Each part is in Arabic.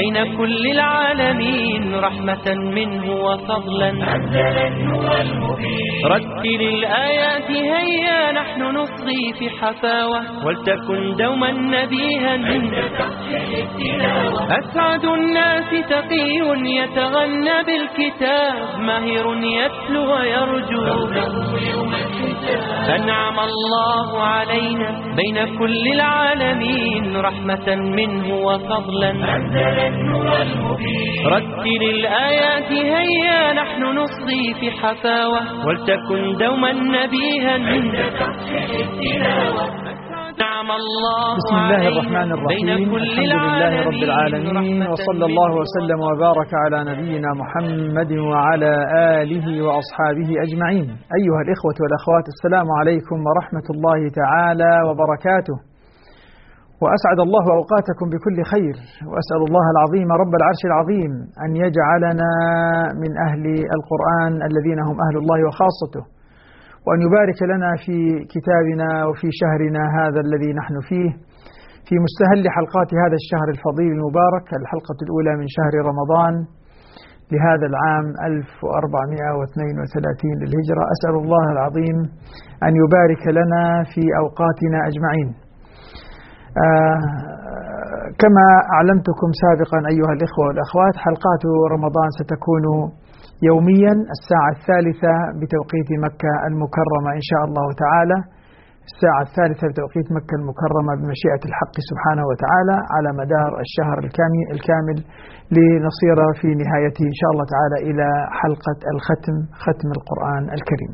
بين كل العالمين رحمة منه وفضلا. رتل الآيات هيا نحن نصغي في حفاوة ولتكن دوما نبيها. أسعد الناس تقي يتغنى بالكتاب ماهر يتلو ويرجو. أنعم الله علينا بين كل العالمين رحمة منه وفضلا. رتل الآيات هيا نحن نصغي في حفاوة ولتكن دوما نبيها. بسم الله الرحمن الرحيم. الحمد لله رب العالمين، وصلى الله وسلم وبارك على نبينا محمد وعلى آله وأصحابه أجمعين. أيها الإخوة والأخوات، السلام عليكم ورحمة الله تعالى وبركاته، وأسعد الله أوقاتكم بكل خير، وأسأل الله العظيم رب العرش العظيم أن يجعلنا من أهل القرآن الذين هم أهل الله وخاصته، وأن يبارك لنا في كتابنا وفي شهرنا هذا الذي نحن فيه، في مستهل حلقات هذا الشهر الفضيل المبارك، الحلقة الأولى من شهر رمضان لهذا العام 1432 للهجرة. أسأل الله العظيم أن يبارك لنا في أوقاتنا أجمعين. كما أعلمتكم سابقا أيها الإخوة والأخوات، حلقات رمضان ستكون يوميا الساعة 3 بتوقيت مكة المكرمة إن شاء الله تعالى، الساعة 3 بتوقيت مكة المكرمة بمشيئة الحق سبحانه وتعالى على مدار الشهر الكامل، لنصير في نهايته إن شاء الله تعالى إلى حلقة الختم، ختم القرآن الكريم.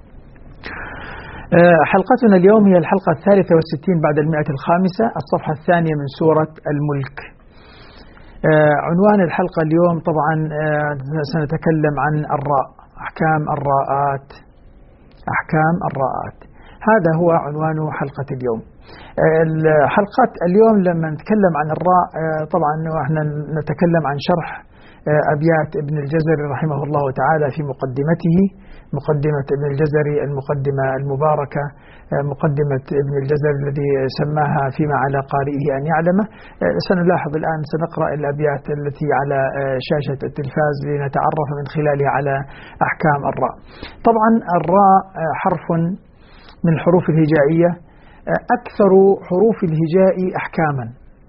حلقتنا اليوم هي الحلقة 63 بعد 105، الصفحة الثانية من سورة الملك. عنوان الحلقة اليوم طبعا سنتكلم عن الراء، أحكام الراءات، أحكام الراءات، هذا هو عنوان حلقة اليوم. الحلقات اليوم لما نتكلم عن الراء طبعا نحن نتكلم عن شرح أبيات ابن الجزري رحمه الله تعالى في مقدمته، مقدمة ابن الجزري، المقدمة المباركة، مقدمة ابن الجزري الذي سماها فيما على قارئه أن يعلمه. سنلاحظ الآن سنقرأ الأبيات التي على شاشة التلفاز لنتعرف من خلالها على أحكام الراء. طبعا الراء حرف من الحروف الهجائية، أكثر حروف الهجاء أحكاما،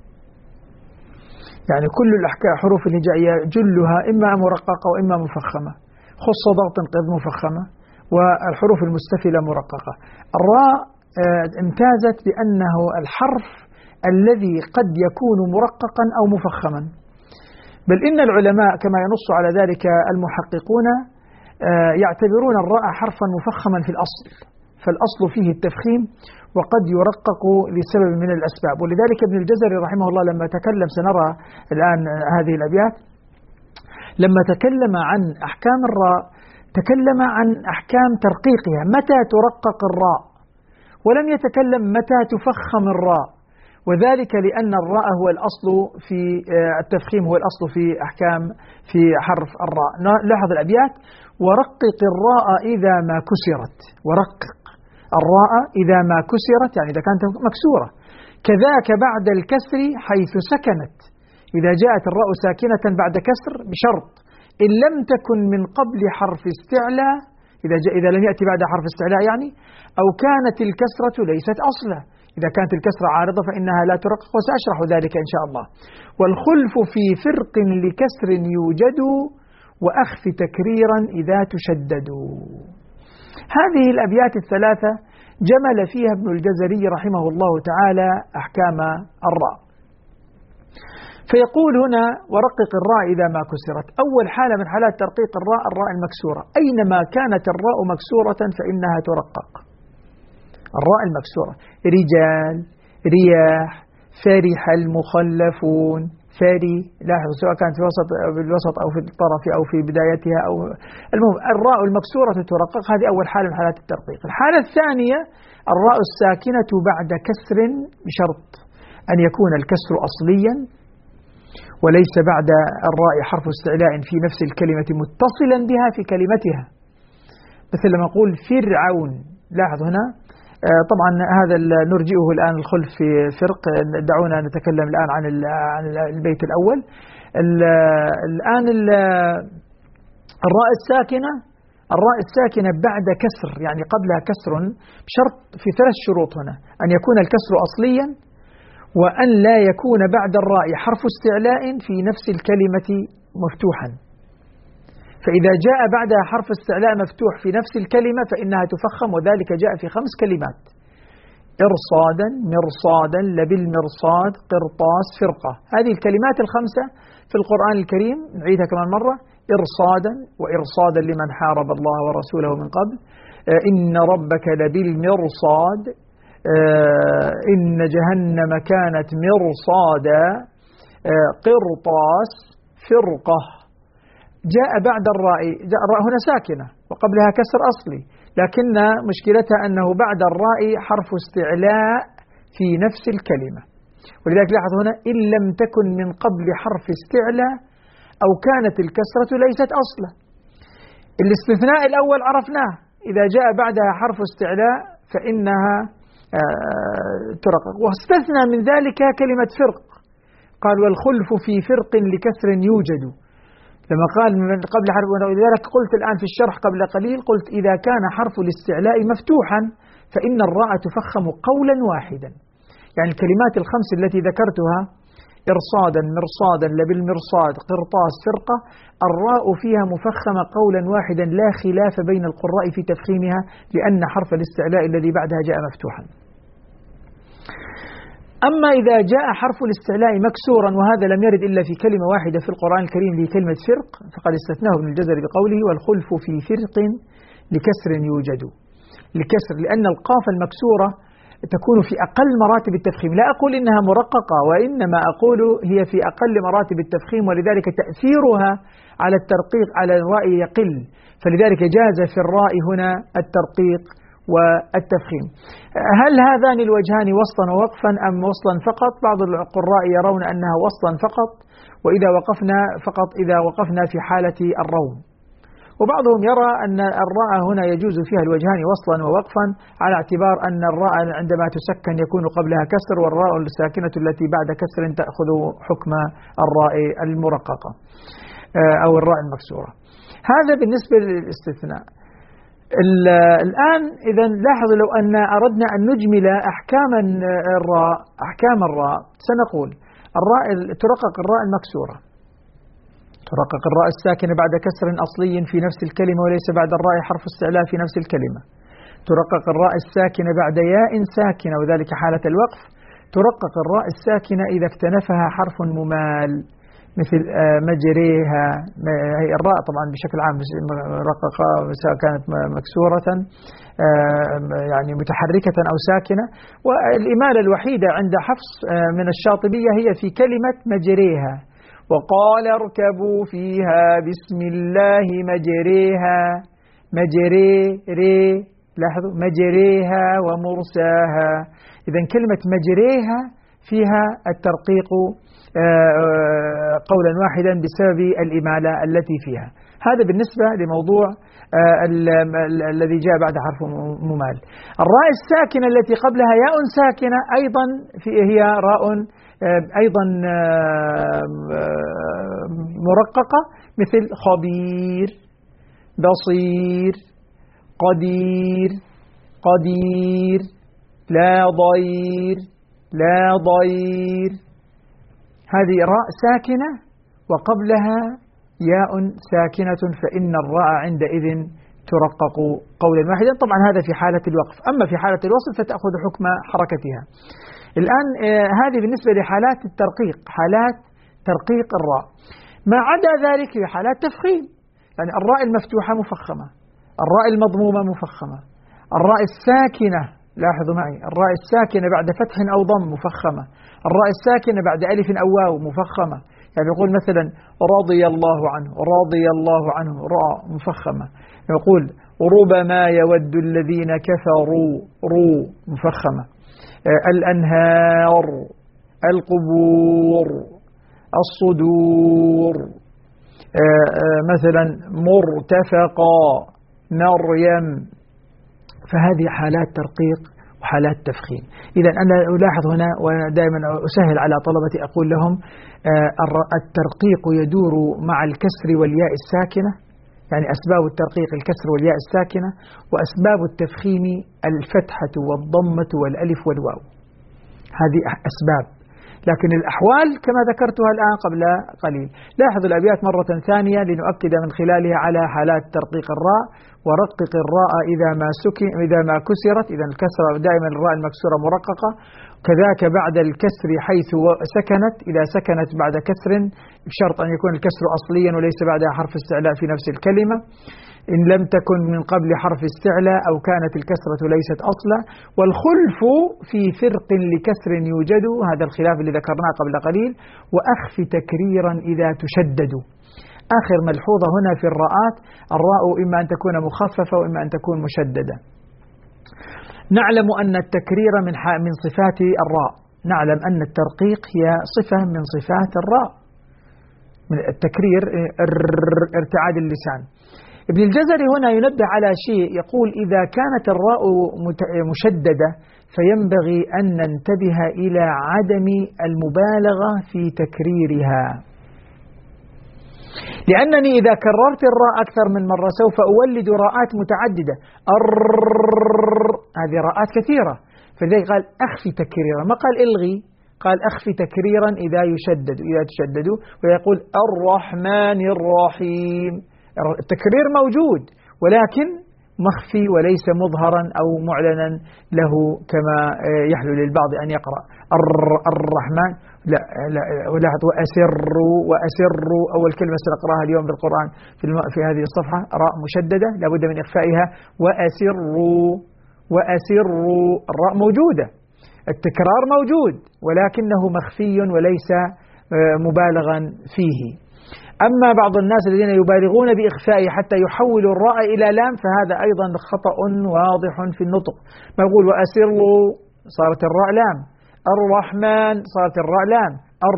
يعني كل حروف الهجائية جلها إما مرققة وإما مفخمة، خص ضغط قد مفخمة، والحروف المستفلة مرققة. الراء امتازت بأنه الحرف الذي قد يكون مرققا أو مفخما، بل إن العلماء كما ينص على ذلك المحققون يعتبرون الراء حرفا مفخما في الأصل، فالأصل فيه التفخيم وقد يرقق لسبب من الأسباب. ولذلك ابن الجزري رحمه الله لما تكلم، سنرى الآن هذه الأبيات، لما تكلم عن أحكام الراء تكلم عن أحكام ترقيقها، متى ترقق الراء، ولم يتكلم متى تفخم الراء، وذلك لأن الراء هو الأصل في التفخيم، هو الأصل في أحكام في حرف الراء. لاحظ الأبيات: ورقق الراء إذا ما كسرت، ورقق الراء إذا ما كسرت يعني إذا كانت مكسورة، كذاك بعد الكسر حيث سكنت، إذا جاءت الراء ساكنة بعد كسر بشرط إن لم تكن من قبل حرف استعلاء، إذا لم يأتي بعد حرف استعلاء يعني، أو كانت الكسرة ليست أصلا، إذا كانت الكسرة عارضة فإنها لا ترقق، وسأشرح ذلك إن شاء الله. والخلف في فرق لكسر يوجد، وأخف تكريرا إذا تشدد. هذه الأبيات الثلاثة جمل فيها ابن الجزري رحمه الله تعالى أحكام الراء. فيقول هنا: ورقق الراء إذا ما كسرت. أول حالة من حالات ترقيق الراء، الراء المكسورة، أينما كانت الراء مكسورة فإنها ترقق. الراء المكسورة: رجال، رياح، فرح المخلفون، فري، لاحظ سواء كانت في الوسط أو في الطرف أو في بدايتها، أو المهم الراء المكسورة ترقق. هذه أول حالة من حالات الترقيق. الحالة الثانية الراء الساكنة بعد كسر، بشرط أن يكون الكسر أصليا وليس بعد الراء حرف استعلاء في نفس الكلمة متصلا بها في كلمتها، مثل لما نقول فرعون. لاحظ هنا طبعا هذا نرجئه الآن الخلف في فرق، دعونا نتكلم الآن عن البيت الأول. الآن الراء الساكنة بعد كسر، يعني قبلها كسر، بشرط في 3 شروط هنا: أن يكون الكسر أصليا، وأن لا يكون بعد الراء حرف استعلاء في نفس الكلمة مفتوحا. فإذا جاء بعدها حرف استعلاء مفتوح في نفس الكلمة فإنها تفخم، وذلك جاء في 5 كلمات: إرصادا، مرصادا، لبالمرصاد، قرطاس، فرقة. هذه الكلمات ال5 في القرآن الكريم. نعيدها كمان مرة: إرصادا، وإرصادا لمن حارب الله ورسوله من قبل، إن ربك لبالمرصاد، إن جهنم كانت مرصادا، قرطاس، فرقة. جاء بعد الراء هنا ساكنة وقبلها كسر أصلي، لكن مشكلتها أنه بعد الراء حرف استعلاء في نفس الكلمة، ولذلك لاحظ هنا: إن لم تكن من قبل حرف استعلاء أو كانت الكسرة ليست أصلا. الاستثناء الأول عرفناه: إذا جاء بعدها حرف استعلاء فإنها ترقق. واستثنى من ذلك كلمة فرق، قال: والخلف في فرق لكسر يوجد، لما قال من قبل حرف. ولذلك قلت الآن في الشرح قبل قليل، قلت: إذا كان حرف الاستعلاء مفتوحا فإن الراء تفخم قولا واحدا. يعني الكلمات ال5 التي ذكرتها: إرصادا، مرصادا، لبالمرصاد، قرطاس، فرقة، الراء فيها مفخمة قولا واحدا لا خلاف بين القراء في تفخيمها، لأن حرف الاستعلاء الذي بعدها جاء مفتوحا. أما إذا جاء حرف الاستعلاء مكسورا، وهذا لم يرد إلا في كلمة واحدة في القرآن الكريم لكلمة فرق، فقد استثناه ابن الجزري بقوله: والخلف في فرق لكسر يوجد. لكسر، لأن القاف المكسورة تكون في أقل مراتب التفخيم. لا أقول إنها مرققة، وإنما أقول هي في أقل مراتب التفخيم، ولذلك تأثيرها على الترقيق على الراء يقل، فلذلك جاز في الراء هنا الترقيق والتفخيم. هل هذان الوجهان وصلا ووقفا أم وصلا فقط؟ بعض القراء يرون أنها وصلا فقط، وإذا وقفنا في حالة الروم. وبعضهم يرى أن الراء هنا يجوز فيها الوجهان وصلا ووقفا، على اعتبار أن الراء عندما تسكن يكون قبلها كسر، والراء الساكنة التي بعد كسر تأخذ حكم الراء المرققة أو الراء المكسورة. هذا بالنسبة للاستثناء. الآن إذا لاحظوا، لو أن أردنا أن نجمل أحكام الراء سنقول: ترقق الراء المكسورة، ترقق الراء الساكنة بعد كسر أصلي في نفس الكلمة وليس بعد الراء حرف استعلاء في نفس الكلمة. ترقق الراء الساكنة بعد ياء ساكنة، وذلك حالة الوقف. ترقق الراء الساكنة إذا اكتنفها حرف ممال، مثل مجريها. هي الراء طبعا بشكل عام رققة، سواء كانت مكسورة يعني متحركة أو ساكنة. والإمالة الوحيدة عند حفص من الشاطبية هي في كلمة مجريها: وقال اركبوا فيها بسم الله مجريها. لاحظوا: مجريها ومرساها. إذن كلمة مجريها فيها الترقيق قولا واحدا بسبب الإمالة التي فيها. هذا بالنسبة لموضوع الذي جاء بعد حرف ممال. الراء الساكنة التي قبلها ياء ساكنة أيضا هي راء أيضا مرققة، مثل خبير، بصير، قدير، لا ضير. هذه راء ساكنة وقبلها ياء ساكنة، فإن الراء عندئذ ترقق قولا واحدا. طبعا هذا في حالة الوقف، أما في حالة الوصل فتأخذ حكم حركتها. الآن هذه بالنسبة لحالات الترقيق، حالات ترقيق الراء. ما عدا ذلك في حالات تفخيم، يعني الراء المفتوحة مفخمة، الراء المضمومة مفخمة، الراء الساكنة، لاحظوا معي، الراء الساكنة بعد فتح أو ضم مفخمة، الراء الساكنة بعد ألف أو واو مفخمة. يعني يقول مثلا رضي الله عنه راء مفخمة. يقول ربما يود الذين كفروا رو مفخمة. الأنهار، القبور، الصدور، مثلا مرتفقا، مريم. فهذه حالات ترقيق وحالات تفخيم. إذا أنا ألاحظ هنا ودائما أسهل على طلبتي أقول لهم الترقيق يدور مع الكسر والياء الساكنة، يعني أسباب الترقيق الكسر والياء الساكنة، وأسباب التفخيم الفتحة والضمة والألف والواو، هذه أسباب. لكن الأحوال كما ذكرتها الآن قبل قليل. لاحظ الأبيات مرة ثانية لنؤكد من خلالها على حالات ترقيق الراء. ورقق الراء إذا ما كسرت، إذا الكسرة دائما الراء المكسورة مرققة، كذاك بعد الكسر حيث سكنت، إذا سكنت بعد كسر بشرط أن يكون الكسر أصليا وليس بعدها حرف استعلاء في نفس الكلمة، إن لم تكن من قبل حرف استعلاء أو كانت الكسرة ليست أصلا. والخلف في فرق لكسر يوجد، هذا الخلاف اللي ذكرناه قبل قليل. وأخف تكريرا إذا تشدد. آخر ملحوظة هنا في الراءات، الراء إما أن تكون مخففة وإما أن تكون مشددة. نعلم أن التكرير من صفات الراء، نعلم أن الترقيق هي صفة من صفات الراء، من التكرير ارتعاد اللسان. ابن الجزري هنا ينبه على شيء، يقول إذا كانت الراء مشددة فينبغي أن ننتبه إلى عدم المبالغة في تكريرها، لأنني إذا كررت الراء أكثر من مرة سوف أولد راءات متعددة، هذه راءات كثيرة، فلذلك قال أخفي تكريرا، ما قال إلغي، قال أخفي تكريرا إذا تشدد، ويقول الرحمن الرحيم. التكرير موجود ولكن مخفي وليس مظهرا أو معلنا له كما يحلو للبعض أن يقرأ الرحمن. لا ولاحظ وأسروا أول كلمة سنقرأها اليوم بالقرآن في هذه الصفحة راء مشددة لابد من إخفائها. وأسروا الراء موجودة، التكرار موجود ولكنه مخفي وليس مبالغا فيه. أما بعض الناس الذين يبالغون بإخفائه حتى يحولوا الراء إلى لام فهذا أيضا خطأ واضح في النطق. ما يقول وأسروا صارت الراء لام، الرحمن صارت الراء لام،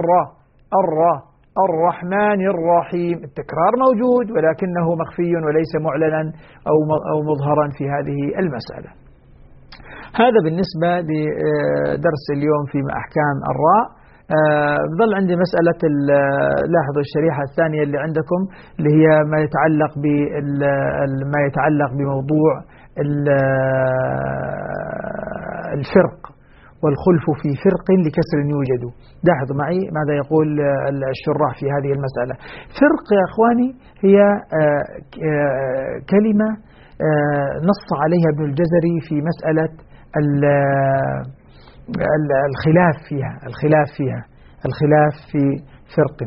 الرحمن الرحيم. التكرار موجود ولكنه مخفي وليس معلنا أو مظهرا في هذه المسألة. هذا بالنسبة لدرس اليوم في أحكام الراء. بظل عندي مسألة لاحظوا الشريحة الثانية اللي عندكم اللي هي ما يتعلق بموضوع الفرق والخلف في فرق لكسر يوجد. لاحظوا معي ماذا يقول الشراح في هذه المسألة. فرق يا أخواني هي كلمة نص عليها ابن الجزري في مسألة الخلاف في فرق.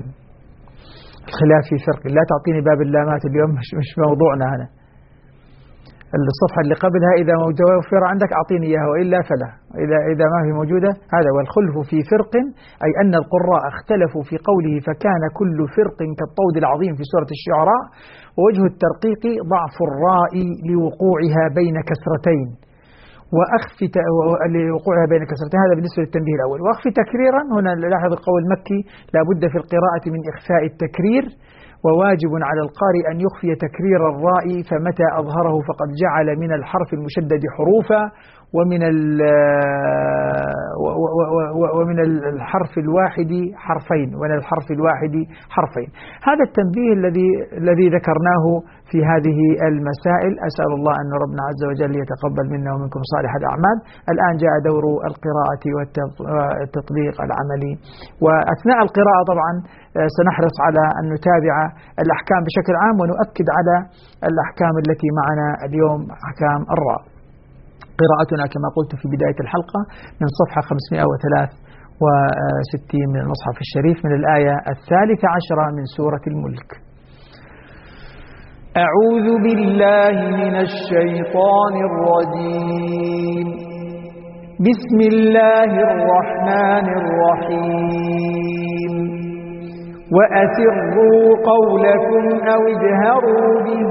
لا تعطيني باب اللامات اليوم، مش موضوعنا هنا. الصفحة اللي قبلها إذا متوفر عندك أعطيني إياها وإلا فلا، إذا ما هي موجودة. هذا والخلف في فرق أي أن القراء اختلفوا في قوله فكان كل فرق كالطود العظيم في سورة الشعراء. ووجه الترقيق ضعف الراء لوقوعها بين كسرتين، لوقوعها بين كسرتين. هذا بالنسبة للتنبيه الأول. وأخفي تكريرا هنا لاحظ القول المكي لا بد في القراءة من إخفاء التكرير، وواجب على القارئ أن يخفي تكرير الراء فمتى أظهره فقد جعل من الحرف المشدد حروفا ومن الحرف الواحد حرفين. هذا التنبيه الذي ذكرناه في هذه المسائل. أسأل الله أن ربنا عز وجل يتقبل منا ومنكم صالح الأعمال. الآن جاء دور القراءة والتطبيق العملي. وأثناء القراءة طبعا سنحرص على أن نتابع الأحكام بشكل عام ونؤكد على الأحكام التي معنا اليوم، أحكام الراء. قراءتنا كما قلت في بداية الحلقة من صفحة 563 من المصحف الشريف من الآية 13 من سورة الملك. أعوذ بالله من الشيطان الرجيم. بسم الله الرحمن الرحيم. وأسروا قولكم أو اجهروا به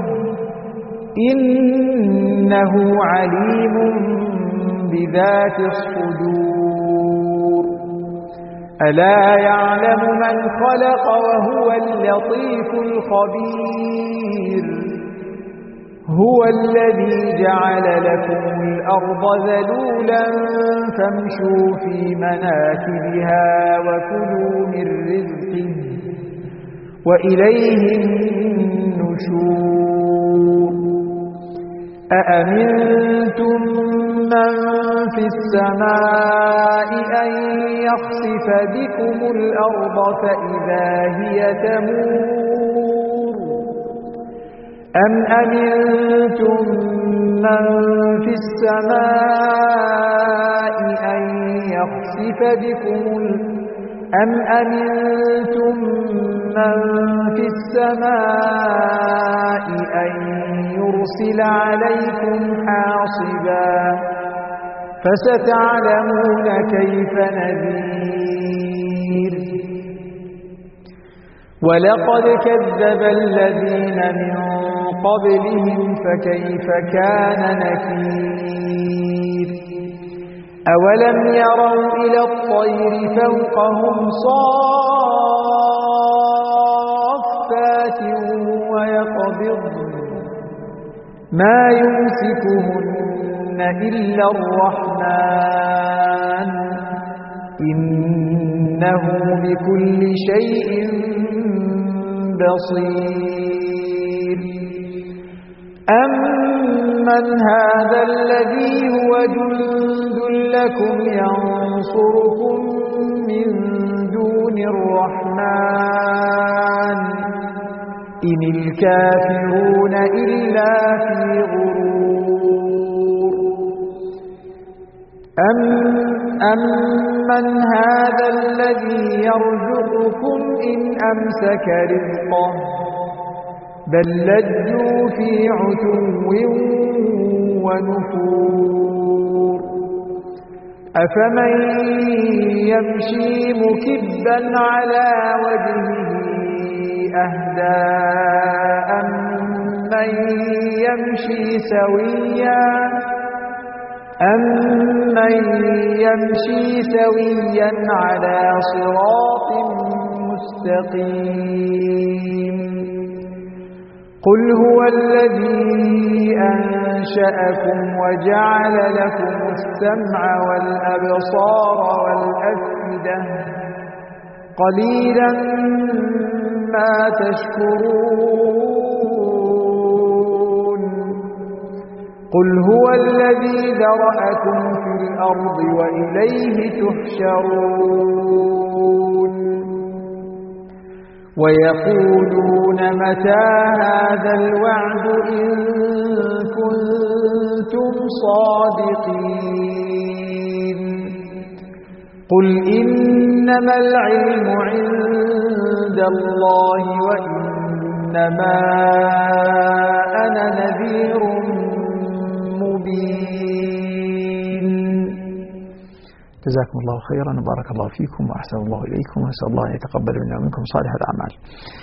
إنه عليم بذات الصدور. ألا يعلم من خلق وهو اللطيف الخبير. هو الذي جعل لكم الأرض ذلولا فامشوا في مناكبها وكلوا من رزقه وإليه النشور أأمنتم من في السماء أن يخسف بكم الأرض فإذا هي تمور أم أمنتم من في السماء أن يخسف بكم أم أمنتم من في السماء أن يرسل عليكم حاصبا فستعلمون كيف نذير ولقد كذب الذين من قبلهم فكيف كان نكير أولم يروا إلى الطير فوقهم صافات ويقبضن ما يمسكهن إلا الرحمن إنه بكل شيء بصير أمن هذا الذي هو جند لكم ينصركم من دون الرحمن إن الكافرون إلا في غرور أمن هذا الذي يرزقكم إن أمسك رزقه بل لجوا في عتو ونفور أفمن يمشي مكبا على وجهه أهدى أمن يمشي سويا على صراط مستقيم قل هو الذي أنشأكم وجعل لكم السمع والأبصار والأفئدة قليلا ما تشكرون قل هو الذي ذرأكم في الأرض وإليه تحشرون ويقولون متى هذا الوعد إن كنتم صادقين قل إنما العلم عند الله وإنما أنا نذير مبين. جزاكم الله خيرا وبارك الله فيكم وأحسن الله إليكم وأسأل الله أن يتقبل منا ومنكم صالح الأعمال.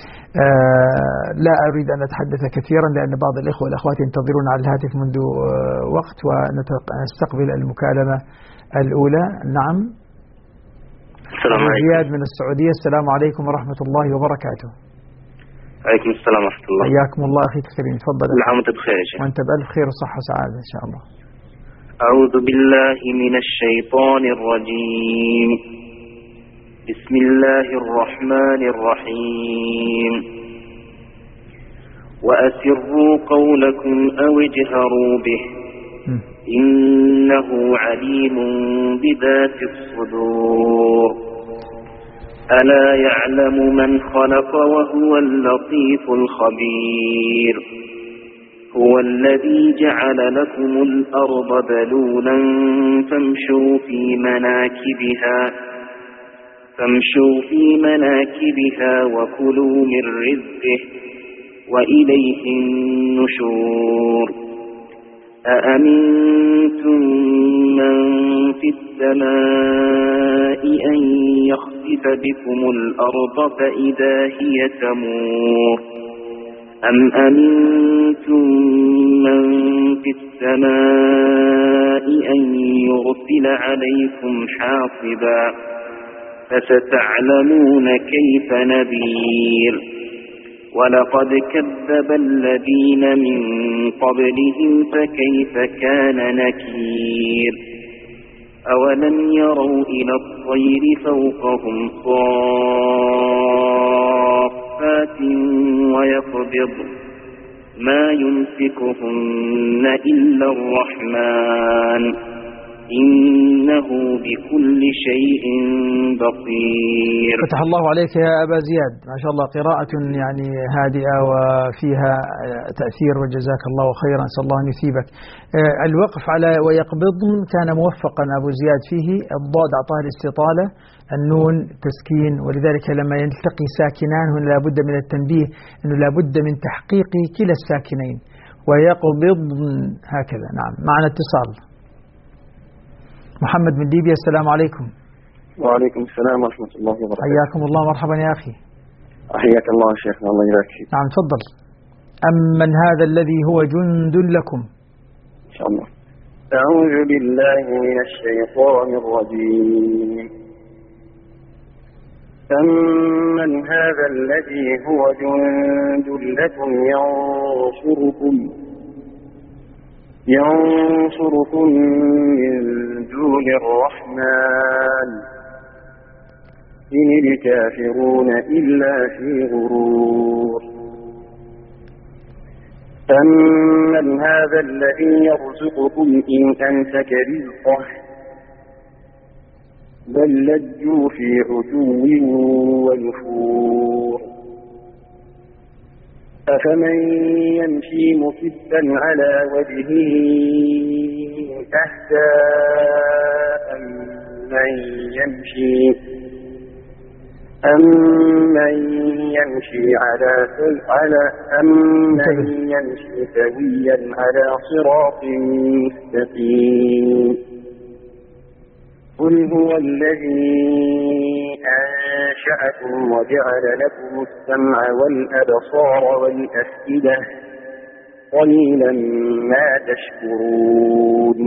لا أريد أن أتحدث كثيرا لأن بعض الإخوة والأخوات ينتظرون على الهاتف منذ وقت ونستقبل المكالمة الأولى. نعم. السلام عليكم. زياد من السعودية. السلام عليكم ورحمة الله وبركاته. عليكم السلام ورحمة الله. حياكم الله أخي الكريم. تفضل. كل عام وأنت بخير يا شيخ. وأنت بألف خير وصحة وسعادة إن شاء الله. أعوذ بالله من الشيطان الرجيم. بسم الله الرحمن الرحيم. وأسروا قولكم أو اجهروا به إنه عليم بذات الصدور. ألا يعلم من خلق وهو اللطيف الخبير. هو الذي جعل لكم الأرض ذلولا فامشوا في مناكبها وكلوا من رزقه وإليه النشور. أأمنتم من في السماء أن يخسف بكم الأرض فإذا هي تمور أم أمنتم من في السماء أن يرسل عليكم حاصبا فستعلمون كيف نذير ولقد كذب الذين من قبلهم فكيف كان نكير أولم يروا إلى الطير فوقهم صافات ويقبض ما يمسكهن إلا الرحمن إنه بكل شيء بصير. فتح الله عليك يا أبا زياد، ما شاء الله قراءة يعني هادئة وفيها تأثير، وجزاك الله خيرا، نسأل الله أن يثيبك. الوقف على ويقبضن كان موفقا أبو زياد فيه، الضاد أعطاه الاستطالة، النون تسكين، ولذلك لما يلتقي ساكنان هنا لابد من التنبيه أنه لابد من تحقيق كلا الساكنين. ويقبضن هكذا. نعم، معنا اتصال. محمد من ليبيا، السلام عليكم. وعليكم السلام ورحمة الله وبركاته. حياكم الله، مرحبا يا أخي. أحياك الله شيخنا، الله يبارك فيك. نعم تفضل. أمن هذا الذي هو جند لكم؟ إن شاء الله. أعوذ بالله من الشيطان الرجيم. أمن هذا الذي هو جند لكم ينصركم من دون الرحمن إن الكافرون إلا في غرور. أمن هذا الذي يرزقكم إن أمسك رزقه بل لجوا في عتو ونفور. أفمن يمشي مكبا على وجهه أهدى أمن يمشي سويا على صراط مستقيم. قل هو الذي أنشأكم وجعل لكم السمع والأبصار والأفئدة قليلا ما تشكرون.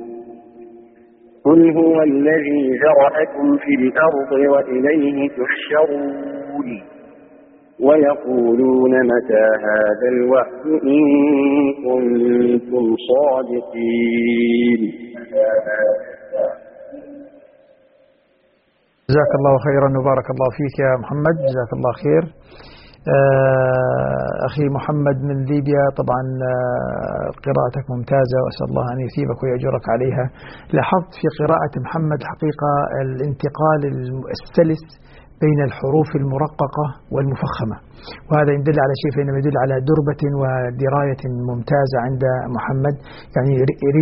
قل هو الذي ذرأكم في الأرض وإليه تحشرون. ويقولون متى هذا الوعد إن كنتم صادقين. جزاك الله خيرا وبارك الله فيك يا محمد، جزاك الله خير. أخي محمد من ليبيا، طبعا قراءتك ممتازة وأسأل الله أن يثيبك ويأجرك عليها. لاحظت في قراءة محمد حقيقة الانتقال السلس بين الحروف المرققة والمفخمة، وهذا يدل على شيء، فإنما يدل على دربة ودراية ممتازة عند محمد. يعني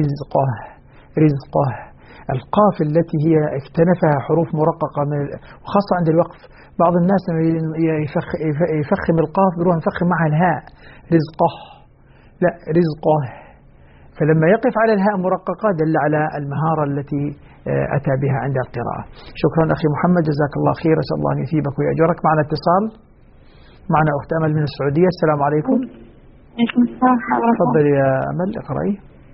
رزقه القاف التي هي اكتنفها حروف مرققة وخاصة عند الوقف. بعض الناس يفخم القاف بيروح يفخم معها الهاء، رزقه، لا رزقه. فلما يقف على الهاء مرققة دل على المهارة التي أتى بها عند القراءة. شكرا أخي محمد، جزاك الله خير، أسأل الله أن يثيبك ويأجرك. معنا اتصال، معنا أخت أمل من السعودية، السلام عليكم. تفضل يا أمل، اقرأي.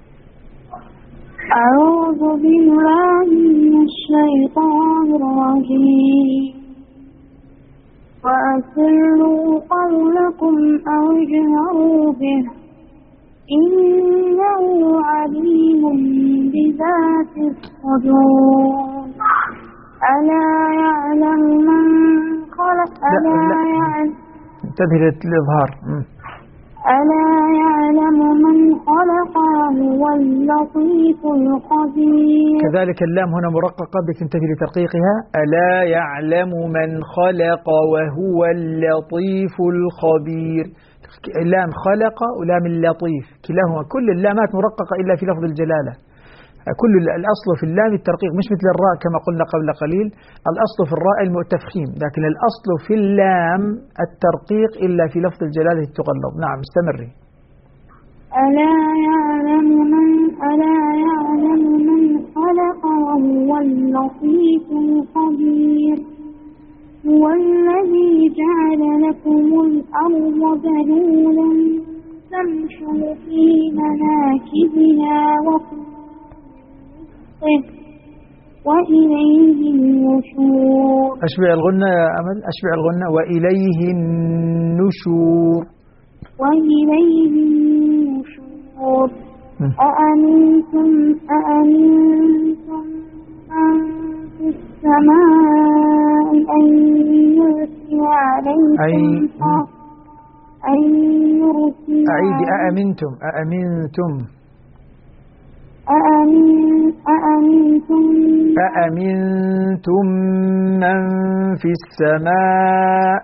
أعوذ بالله من الشيطان الرجيم. وأسروا قولكم أو اجهروا به إنه عليم بذات الصدور. ألا يعلم من خلق انتبه للإظهار. ألا يعلم من خلق وهو اللطيف الخبير. كذلك اللام هنا مرققة، بك تنتبه لترقيقها. ألا يعلم من خلق وهو اللطيف الخبير. لام خلق ولام اللطيف كلاهما، كل اللامات مرققة إلا في لفظ الجلالة. كل الأصل في اللام الترقيق، مش مثل الراء كما قلنا قبل قليل. الأصل في الراء التفخيم، لكن الأصل في اللام الترقيق إلا في لفظ الجلالة تغلظ. نعم استمري. ألا يعلم من خلق وهو اللطيف الخبير. هو الذي جعل لكم الأرض ذلولا فامشوا في مناكبها وإليه النشور. أشبع الغنة يا أمل، أشبع الغنة. وإليه النشور. وإليه النشور. أأمنتم من في السماء أن يرسل عليكم أعيد. أأمنتم من في السماء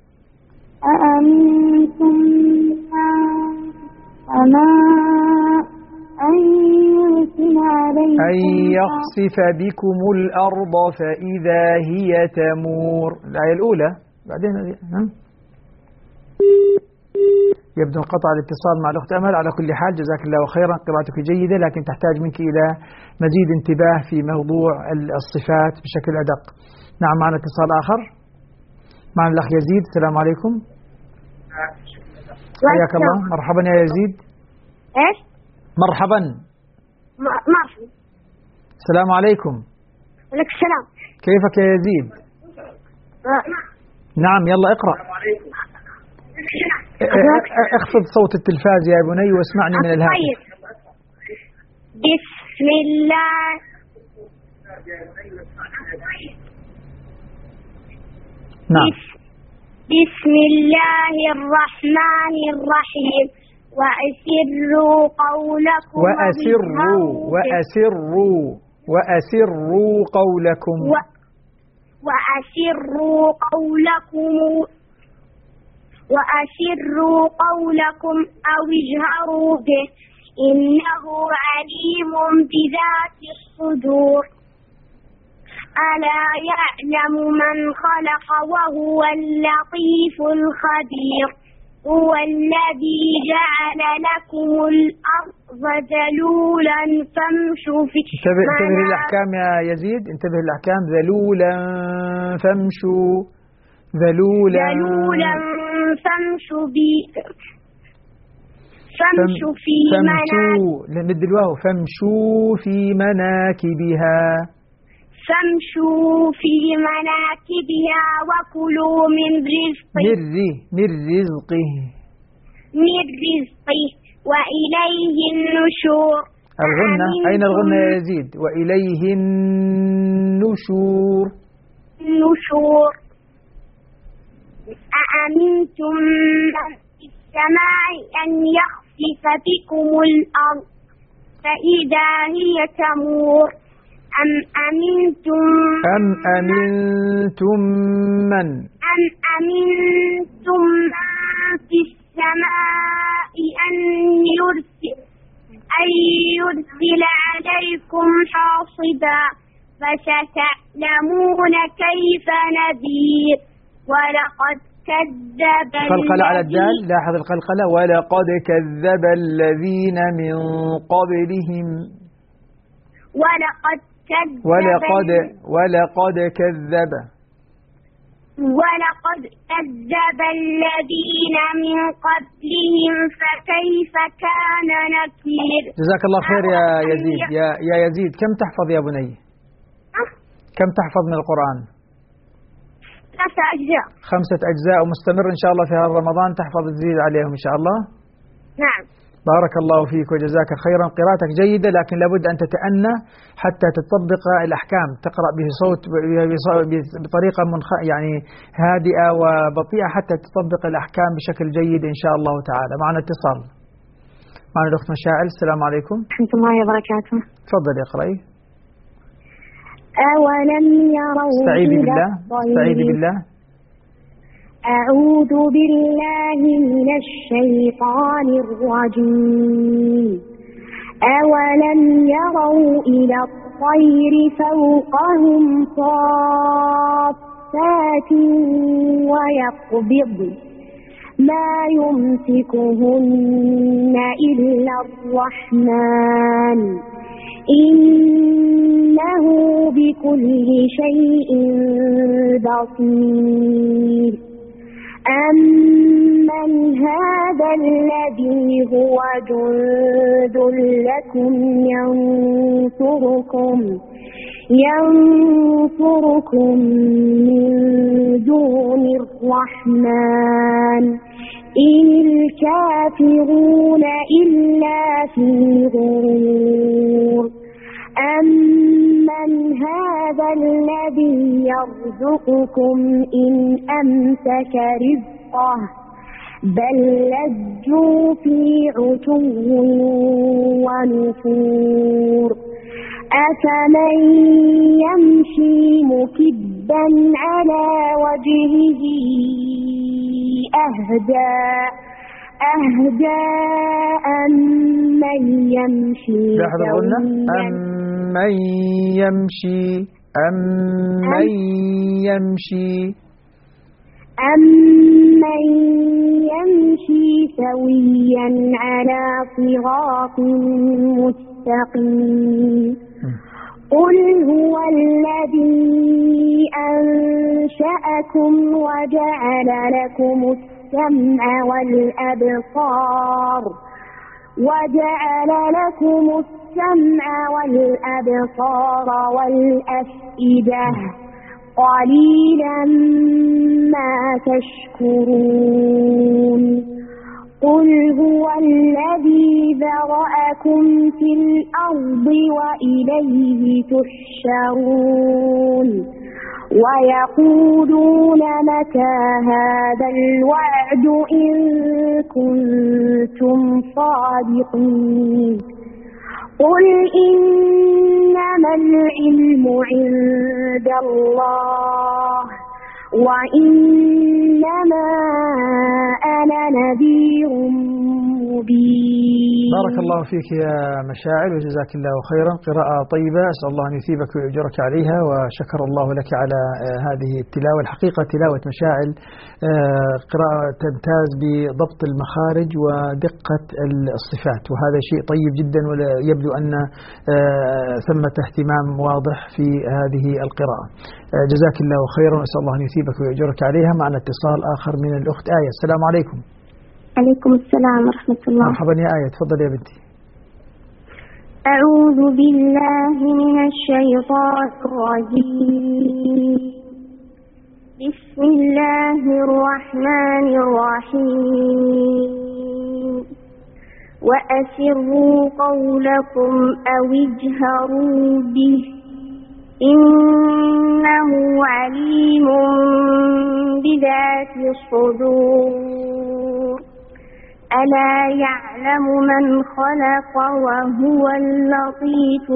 أن يخسف بكم الأرض فإذا هي تمور. الآية الأولى. بعدين يبدو انقطع الاتصال مع الأخت أمل. على كل حال جزاك الله خيرا، قراءتك جيدة، لكن تحتاج منك إلى مزيد انتباه في موضوع الصفات بشكل أدق. نعم، معنا اتصال آخر. معنا الأخ يزيد. السلام عليكم. حياك الله. مرحبا يا يزيد. ايش؟ مرحبا. مرحبا. السلام عليكم. عليك السلام. كيفك يا يزيد؟ نعم، يلا اقرأ. اخفض صوت التلفاز يا بني واسمعني من الهاتف. بسم الله. نعم. بسم الله الرحمن الرحيم. وأسروا قولكم وأسروا قولكم أو اجهروا به إنه عليم بذات الصدور. ألا يعلم من خلق وهو اللطيف الخبير. هو الذي جعل لكم الأرض ذلولا فامشوا في انتبه للأحكام يا يزيد، انتبه للأحكام. ذلولا فامشوا فامشوا في مناكبها. فامشوا في مناكبها وكلوا من رزقه وإليه النشور. الغنة. أين الغنة يا يزيد؟ وإليه النشور. أأمنتم من في السماء أن يخسف بكم الأرض فإذا هي تمور. أم أمنتم من في السماء أن يرسل عليكم حاصبا فستعلمون كيف نذير. ولقد كذب قلقلة على الدال، لاحظ القلقلة. ولقد كذب الذين من قبلهم. ولقد كذب الذين من قبلهم فكيف كان نكير. جزاك الله خير يا يزيد. يا يزيد، كم تحفظ يا بني؟ كم تحفظ من القرآن؟ 5 أجزاء. 5 أجزاء، ومستمر إن شاء الله في هذا رمضان تحفظ تزيد عليهم إن شاء الله. نعم. بارك الله فيك وجزاك خيرا. قراءتك جيدة، لكن لابد أن تتأنى حتى تطبق الأحكام، تقرأ بصوت بطريقة يعني هادئة وبطيئة حتى تطبق الأحكام بشكل جيد إن شاء الله تعالى. معنا اتصال. معنا الأخت مشاعل. السلام عليكم. ورحمة الله وبركاته. تفضل اقرأي. أولم يروا استعيذي بالله. أعوذ بالله من الشيطان الرجيم. أولم يروا إلى الطير فوقهم صافات ويقبضن ما يمسكهن إلا الرحمن إنه بكل شيء بصير. أمن هذا الذي هو جند لكم ينصركم من دون الرحمن إن الكافرون إلا في غرور أمن هذا الذي يرزقكم إن أمسك رزقه بل لجوا في عتو ونفور أفمن يمشي مكبا على وجهه أهدى أمن يمشي أمن يمشي سويا على صراط مستقيم قل هو الذي أنشأكم وجعل لكم السمع والأبصار والأفئدة قليلا ما تشكرون قل هو الذي ذرأكم في الأرض وإليه تحشرون ويقولون متى هذا الوعد إن كنتم صادقين قل إنما العلم عند الله وإنما أنا نذير مبين. بارك الله فيك يا مشاعل وجزاك الله خيرا، قراءة طيبة، أسأل الله أن يثيبك ويؤجرك عليها، وشكر الله لك على هذه التلاوة. الحقيقة تلاوة مشاعل قراءة تمتاز بضبط المخارج ودقة الصفات، وهذا شيء طيب جدا، ويبدو أن ثمة اهتمام واضح في هذه القراءة. جزاك الله خيرا، وأسأل الله أن يثيبك ويؤجرك عليها. معنا اتصال آخر من الأخت آية. السلام عليكم. عليكم السلام ورحمة الله. مرحبا يا آية، تفضل يا بنتي. أعوذ بالله من الشيطان الرجيم. بسم الله الرحمن الرحيم. وأسروا قولكم أو اجهروا به إنه عليم بذات الصدور. ألا يعلم من خلق وهو اللطيف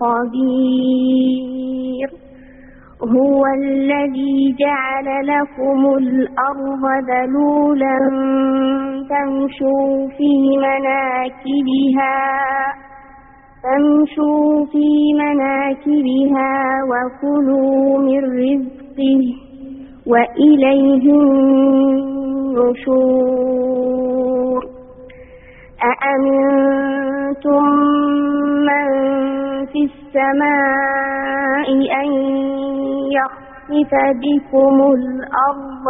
الخبير. هو الذي جعل لكم الأرض ذلولا فامشوا في مناكبها وكلوا من رزقه وإليه النشور. أأمنتم من في السماء أن يخسف بكم الأرض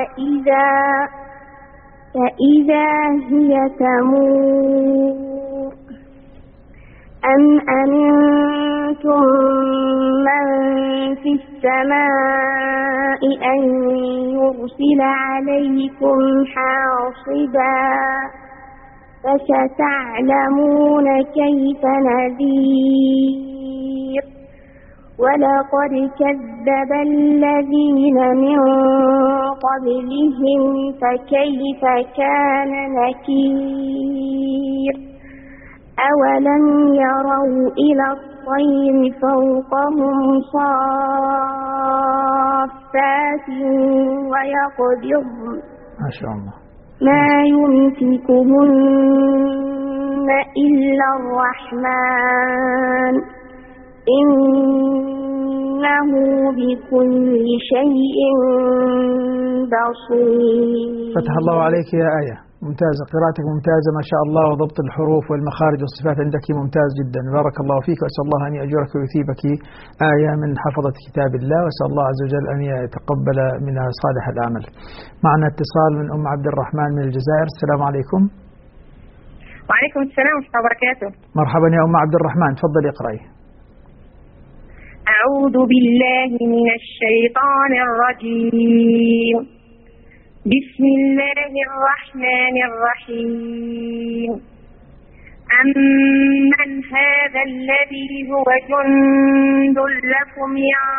فإذا هي تمور. أم أمنتم من في السماء أن يرسل عليكم حاصبا فستعلمون كيف نذير. ولقد كذب الذين من قبلهم فكيف كان نكير. أولم يروا إلى الطير فوقهم صافات ويقبضن ما شاء الله ما يمسكهن إلا الرحمن إنه بكل شيء بصير. فتح الله عليك يا آية، ممتازة، قراءتك ممتازة ما شاء الله، وضبط الحروف والمخارج والصفات عندك ممتاز جدا، بارك الله فيك، وأسأل الله أن يأجرك ويثيبك آية من حفظة كتاب الله، وأسأل الله عز وجل أن يتقبل منها صالح العمل. معنا اتصال من أم عبد الرحمن من الجزائر. السلام عليكم. وعليكم السلام ورحمة الله وبركاته. مرحبا يا أم عبد الرحمن، تفضلي اقرأي. أعوذ بالله من الشيطان الرجيم. بسم الله الرحمن الرحيم. أمن هذا الذي هو جند لكم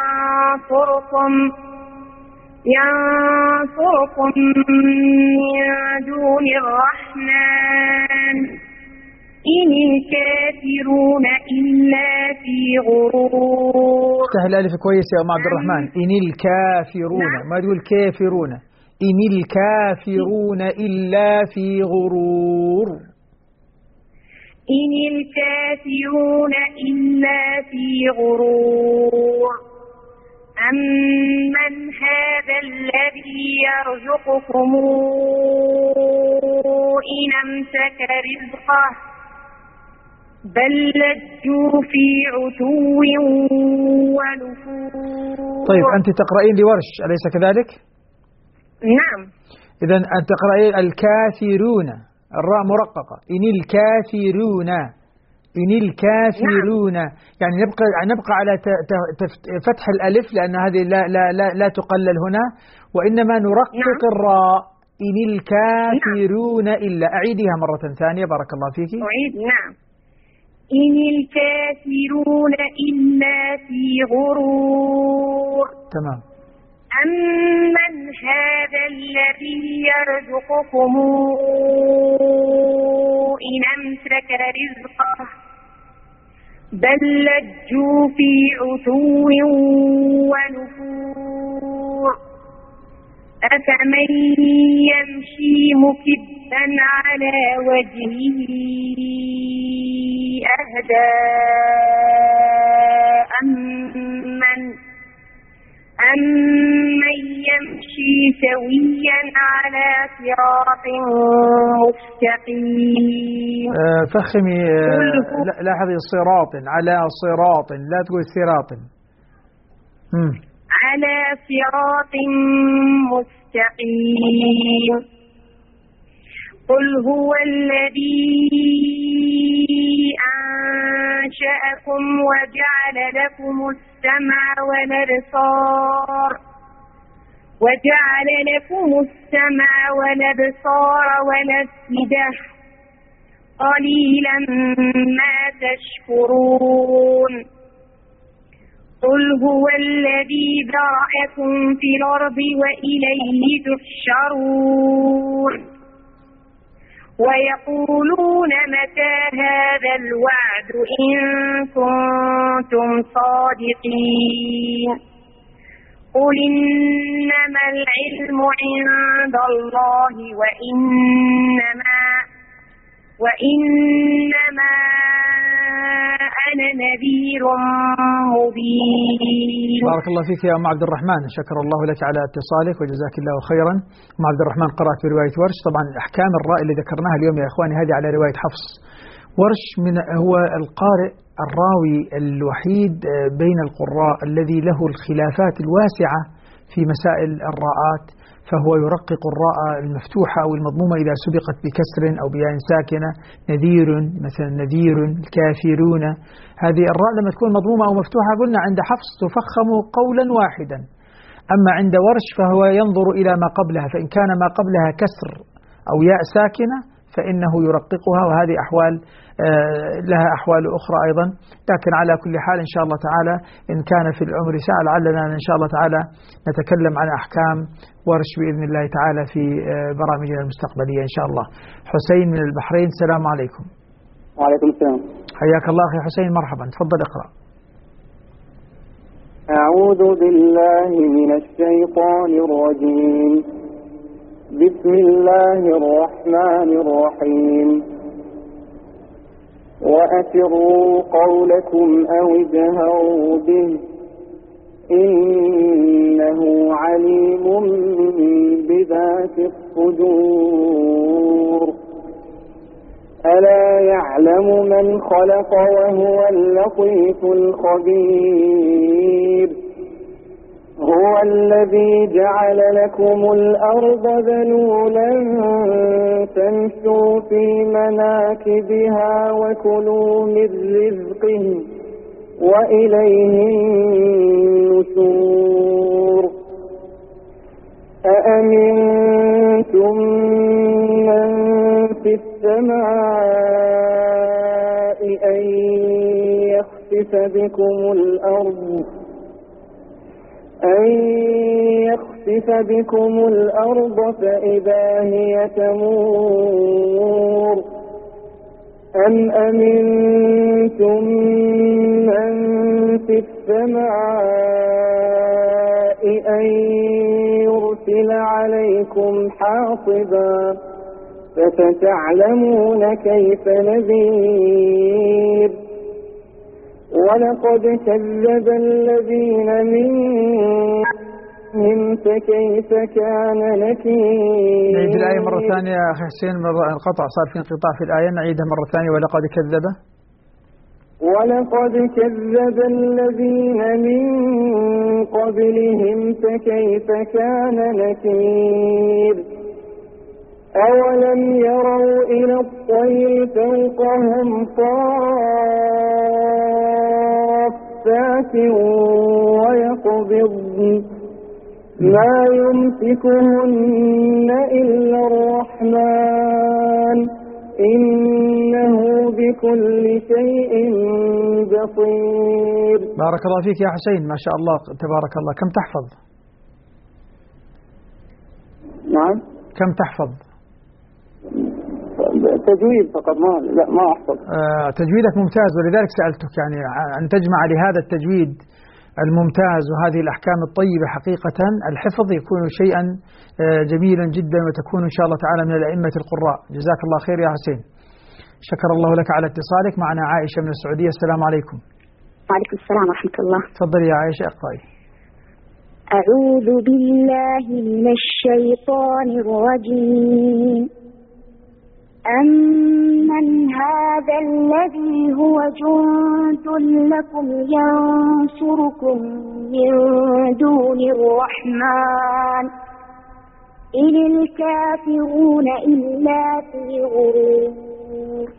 ينصركم من دون الرحمن إن الكافرون إلا في غرور. افتح الألف كويس يا أم عبد الرحمن. إن الكافرون، ما تقول كافرون، إن الكافرون إلا في غرور. إن الكافرون إلا في غرور. أمن هذا الذي يرزقكم إن أمسك رزقه بل لجوا في عتو ونفور. طيب أنت تقرأين لورش أليس كذلك؟ نعم. إذن أنت تقرأين الكافرون، الراء مرققة. إن الكافرون، إن الكافرون، يعني نبقى على فتح الألف لأن هذه لا تقلل هنا، وإنما نرقق الراء. إن الكافرون إلا. أعيدها مرة ثانية بارك الله فيك. أعيد. نعم. إن الكافرون إلا في غرور. تمام. أمن هذا الذي يرزقكم إن أمسك رزقه بل لجوا في عتو ونفور. أفمن يمشي مكبا على وجهه أهدى أمن يمشي سويا على صراط مستقيم. فخمي لاحظي صراط، على صراط، لا تقول صراط. على صراط مستقيم. قل هو الذي أنشأكم وجعل لكم السمع والأبصار والأفئدة قليلا ما تشكرون. قل هو الذي ذرأكم في الأرض وإليه تحشرون. ويقولون متى هذا الوعد إن كنتم صادقين. قل إنما العلم عند الله وإنما أنا نذير مبين. بارك الله فيك يا أم عبد الرحمن، شكر الله لك على اتصالك وجزاك الله خيرا. أم عبد الرحمن قرأت في رواية ورش. طبعا أحكام الراء اللي ذكرناها اليوم يا إخواني هذه على رواية حفص. ورش هو القارئ الراوي الوحيد بين القراء الذي له الخلافات الواسعة في مسائل الراءات، فهو يرقق الراء المفتوحة أو المضمومة إذا سبقت بكسر أو بياء ساكنة. نذير مثلا، نذير، الكافرون. هذه الراء لما تكون مضمومة أو مفتوحة قلنا عند حفص تفخم قولا واحدا. أما عند ورش فهو ينظر إلى ما قبلها، فإن كان ما قبلها كسر أو ياء ساكنة فإنه يرققها، وهذه أحوال لها أحوال أخرى أيضا. لكن على كل حال إن شاء الله تعالى إن كان في العمر ساعة لعلنا إن شاء الله تعالى نتكلم عن أحكام ورش بإذن الله تعالى في برامجنا المستقبلية إن شاء الله. حسين من البحرين، السلام عليكم. وعليكم السلام. حياك الله أخي حسين، مرحبا، تفضل اقرأ. أعوذ بالله من الشيطان الرجيم. بسم الله الرحمن الرحيم. وأسروا قولكم أو اجهروا به إنه عليم بذات الصدور. ألا يعلم من خلق وهو اللطيف الخبير. هو الذي جعل لكم الأرض ذلولا تمشوا في مناكبها وكلوا من رزقه وإليه النشور أأمنتم من في السماء أن يخسف بكم الأرض فإذا هي تمور أم أمنتم من في السماء أن يرسل عليكم حاصبا فستعلمون كيف نذير ولقد كذب الذين منهم فكيف كان نكير. نعيد الآية مرة ثانية يا أخي حسين، القطع صار في انقطاع في الآية، نعيدها مرة ثانية. ولقد كذب الذين من قبلهم فكيف كان نكير أولم يروا إلى الطير فوقهم صافات ويقبضن ما يمسكهن إلا الرحمن إنه بكل شيء بصير. بارك الله فيك يا حسين، ما شاء الله تبارك الله. كم تحفظ؟ نعم. كم تحفظ؟ تجويد فقط، ما أحفظ. تجويدك ممتاز، ولذلك سألتك يعني أن تجمع لهذا التجويد الممتاز وهذه الأحكام الطيبة. حقيقة الحفظ يكون شيئا جميلا جدا، وتكون إن شاء الله تعالى من الأئمة القراء. جزاك الله خير يا حسين، شكر الله لك على اتصالك. معنا عائشة من السعودية. السلام عليكم. وعليكم السلام ورحمة الله. تفضلي يا عائشة، اقرأي. أعوذ بالله من الشيطان الرجيم. أمن هذا الذي هو جند لكم ينصركم من دون الرحمن إن الكافرون إلا في غرور.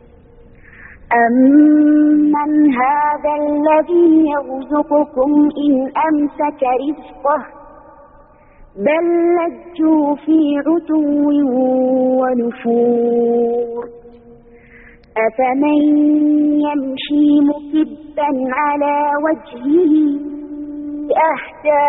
أمن هذا الذي يرزقكم إن أمسك رزقه بل لجوا في عتو ونفور. أفمن يمشي مكبا على وجهه أهدى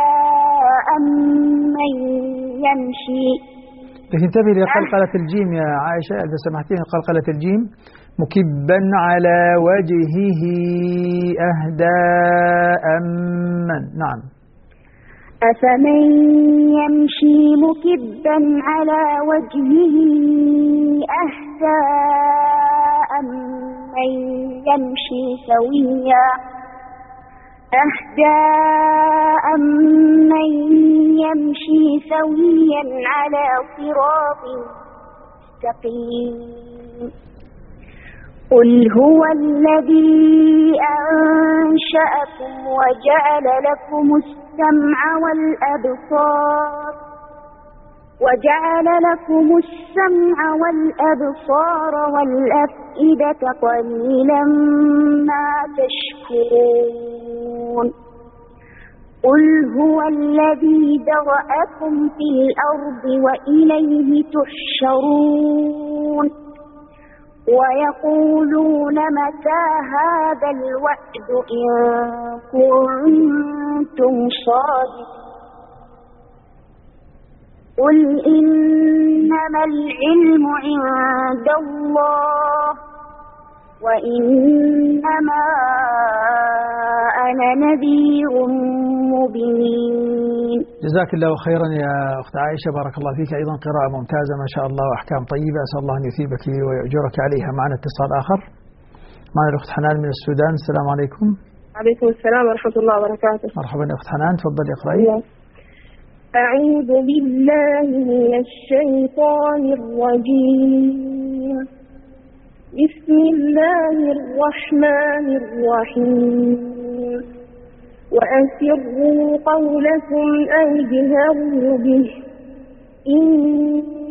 أمن يمشي. لكن انتبهي لقلقلة الجيم يا عائشة إذا سمحتين، قلقلة الجيم. مكبا على وجهه أهدى أمن. نعم. أفمن يمشي مكبا على وجهه أهدى أمن يمشي سويا على صراط مستقيم. قل هو الذي أنشأكم وجعل لكم السمع والأبصار والأفئدة قليلا ما تشكرون. قل هو الذي ذرأكم في الأرض وإليه تحشرون. ويقولون متى هذا الوعد إن كنتم صادقين. قل إنما العلم عند الله وإنما أنا نذير مبين. جزاك الله خيرا يا أخت عائشة، بارك الله فيك. أيضا قراءة ممتازة ما شاء الله وأحكام طيبة، أسأل الله أن يثيبك ويأجرك عليها. معنا اتصال آخر، معنا الأخت حنان من السودان. السلام عليكم. عليكم السلام ورحمة الله وبركاته. مرحبا يا أخت حنان، تفضلي اقرأي. أعوذ بالله من الشيطان الرجيم. بسم الله الرحمن الرحيم. وأسروا قولكم أو اجهروا به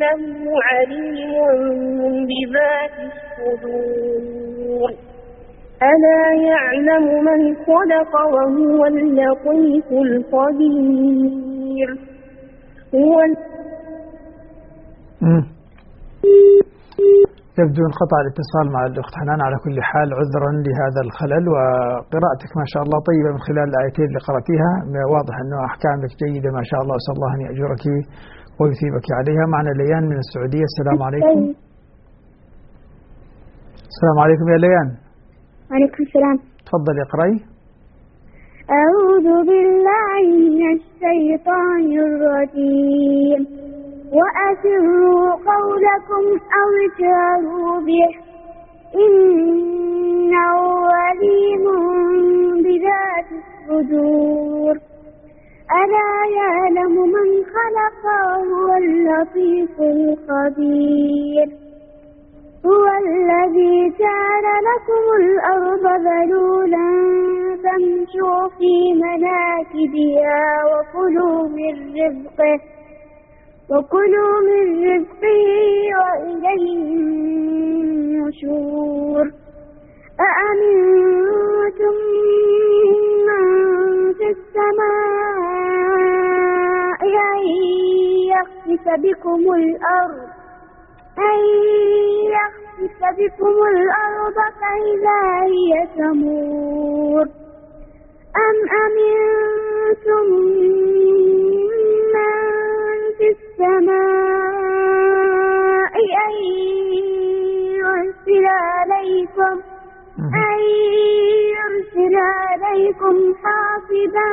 إنه عليم بذات الصدور. ألا يعلم من خلق وهو اللطيف الخبير. يبدو انقطع الاتصال مع الأخت حنان. على كل حال عذرا لهذا الخلل، وقراءتك ما شاء الله طيبة من خلال الآيتين اللي قرأتيها، واضح أنه أحكامك جيدة ما شاء الله، أسأل الله أن يأجرك ويثيبك عليها. معنا ليان من السعودية. السلام عليكم. السلام عليكم يا ليان. وعليكم السلام. تفضل اقرأي. أعوذ بالله من الشيطان الرجيم. وأسروا قولكم أو اجهروا به إنه عليم بذات الصدور. ألا يعلم من خلق وهو اللطيف الخبير. هو الذي جعل لكم الأرض ذلولا فامشوا في مناكبها وكلوا من رزقه وإليه النشور. أأمنتم من في السماء أن يخسف بكم الأرض فإذا هي تمور. أم أمنتم من في السماء أن يرسل عليكم حاصبا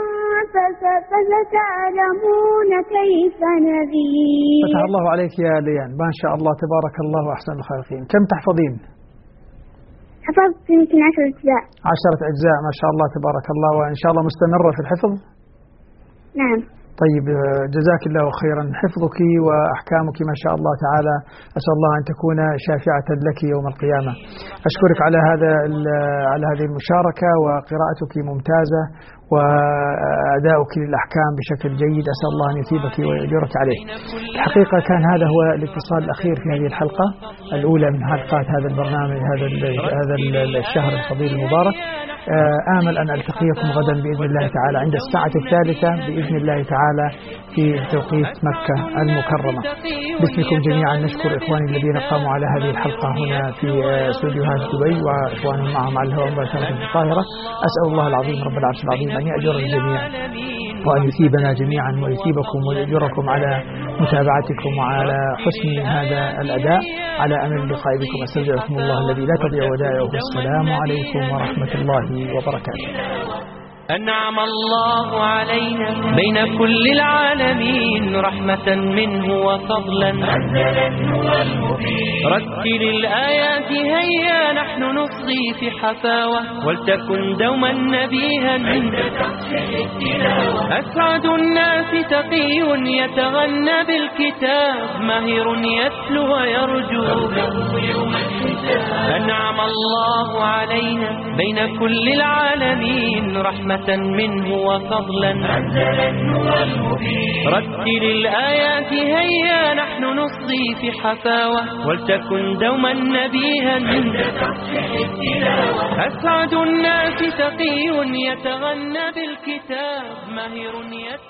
فستعلمون كيف نذير. فتح الله عليك يا ليان، ما شاء الله تبارك الله أحسن الخالقين. كم تحفظين؟ حفظت يمكن 10 أجزاء. 10 أجزاء ما شاء الله تبارك الله، وإن شاء الله مستمرة في الحفظ؟ نعم. طيب جزاك الله خيرا. حفظك وأحكامك ما شاء الله تعالى أسأل الله أن تكون شافعة لك يوم القيامة. أشكرك على هذه المشاركة، وقراءتك ممتازة وأداؤك للأحكام بشكل جيد، أسأل الله أن يثيبك ويجرك عليه. الحقيقة كان هذا هو الاتصال الأخير في هذه الحلقة الأولى من حلقات هذا البرنامج هذا الشهر الفضيل المبارك. آمل أن ألتقيكم غدا بإذن الله تعالى عند الساعة 3 بإذن الله تعالى في توقيت مكة المكرمة. باسمكم جميعا نشكر إخواني الذين قاموا على هذه الحلقة هنا في استوديوهات دبي، وإخوانهم معهم على الهواء مباشرة في القاهرة. أسأل الله العظيم رب العرش العظيم أن يأجر الجميع وأن يثيبنا جميعا ويثيبكم ويأجركم على متابعتكم وعلى حسن هذا الأداء. على أمل اللقاء بكم أستودعكم الله الذي لا تضيع ودائعه. السلام عليكم ورحمة الله وبركاته. أنعم الله علينا بين كل العالمين رحمة منه وفضلا. رتل الآيات هيا نحن نصغي في حفاوة ولتكن دوما نبيها. أسعد الناس تقي يتغنى بالكتاب ماهر يتلو ويرجو. أنعم الله علينا بين كل العالمين رحمة منه وفضلا. رتل الآيات هيا نحن نصغي في حفاوة ولتكن دوما نبيها. أسعد الناس تقي يتغنى بالكتاب ماهر